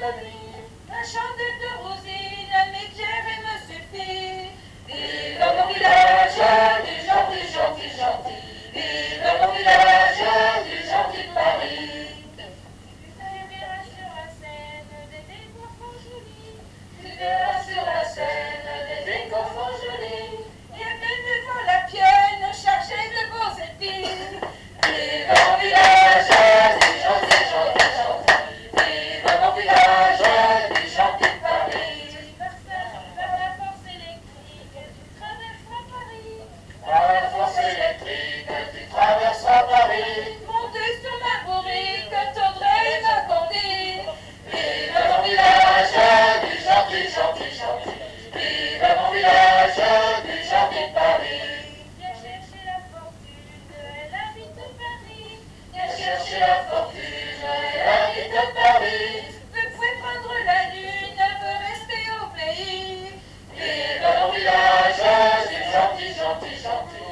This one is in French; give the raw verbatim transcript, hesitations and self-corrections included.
la nuit. La chandelle de Rosine m'éclaire et me suffit. Vive mon village, du gentil, gentil, gentil. Vive mon village, du gentil de Paris. Tu verras sur la Seine des décors fort jolis. Tu verras sur la Seine des décors fort jolis. Il y a même devant la Pienne chargée de beaux épis. Vive mon village, du gentil, gentil, gentil. Vive mon village, du gentil de Paris. Vers la force électrique, tu traverseras Paris. Par la force électrique, tu traverseras Paris. Montez sur ma bourrique, t'audrais ma candide. Vive mon village, du gentil, gentil, gentil. Vive mon village, du gentil de Paris. Viens chercher la fortune, elle habite Paris. Viens chercher la fortune, elle habite Paris. Vous pouvez prendre la lune, veut rester au pays. Vive mon village, du gentil, gentil, gentil.